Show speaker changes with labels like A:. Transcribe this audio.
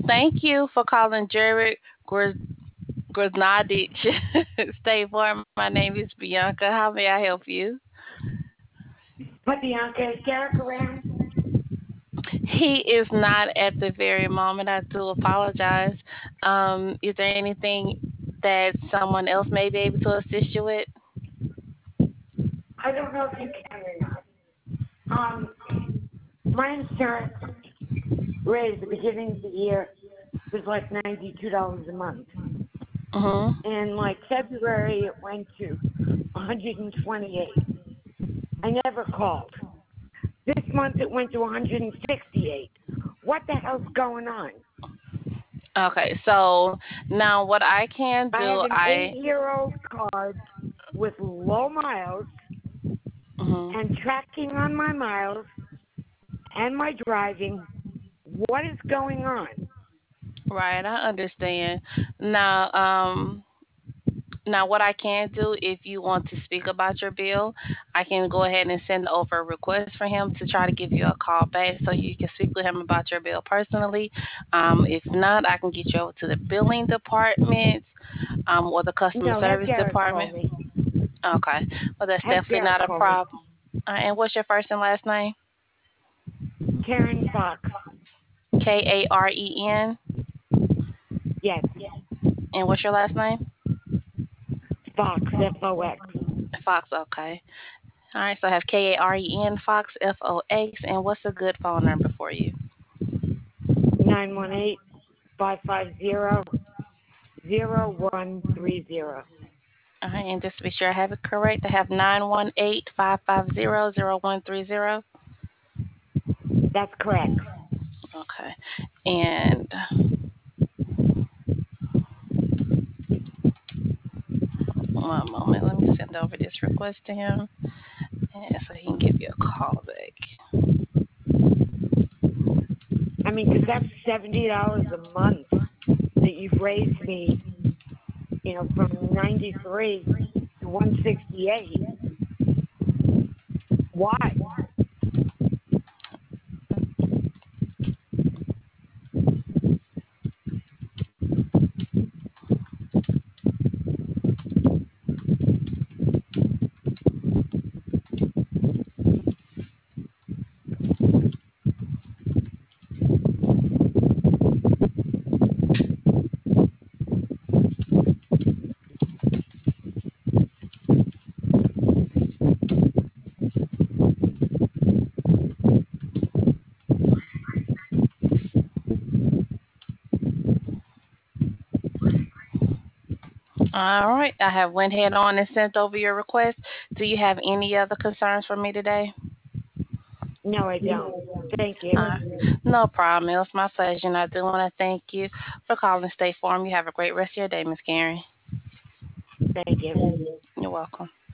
A: Thank you for calling Jared Grenadich State Farm. My name is Bianca. How may I help you?
B: But Bianca, is Derek around?
A: He is not at the very moment. I do apologize. Is there anything that someone else may be able to assist you with?
B: I don't know if you can or not. My insurance rate at the beginning of the year was like $92 a month.
A: Mm-hmm.
B: And like February, it went to 128. I never called. This month, it went to 168. What the hell's going on?
A: Okay, so now what I can
B: I have
A: do,
B: an 8-year-old card with low miles
A: mhm.
B: and tracking on my miles and my driving. What is going on?
A: Right, I understand. Now, now what I can do, if you want to speak about your bill, I can go ahead and send over a request for him to try to give you a call back so you can speak with him about your bill personally. If not, I can get you over to the billing department, or the customer
B: No, have
A: service
B: Derek call
A: department.
B: me.
A: Okay, well that's
B: Have
A: definitely
B: Derek
A: not a
B: call me.
A: problem. And what's your first and last name?
B: Karen Fox.
A: Karen.
B: Yes,
A: And what's your last name?
B: Fox, Fox.
A: Fox. Okay. All right. So I have Karen Fox Fox. And what's a good phone number for you?
B: 918-550-0130.
A: All right. And just to be sure I have it correct, I have 918-550-0130.
B: That's correct.
A: Okay. And one moment. Let me send over this request to him, and so he can give you a call back.
B: I mean, because that's $70 a month that you've raised me, from 93 to 168. Why?
A: All right. I have went ahead on and sent over your request. Do you have any other concerns for me today?
B: No, I don't. Thank you.
A: No problem. It was my pleasure, and I do want to thank you for calling State Farm. You have a great rest of your day, Miss Karen.
B: Thank you.
A: You're welcome.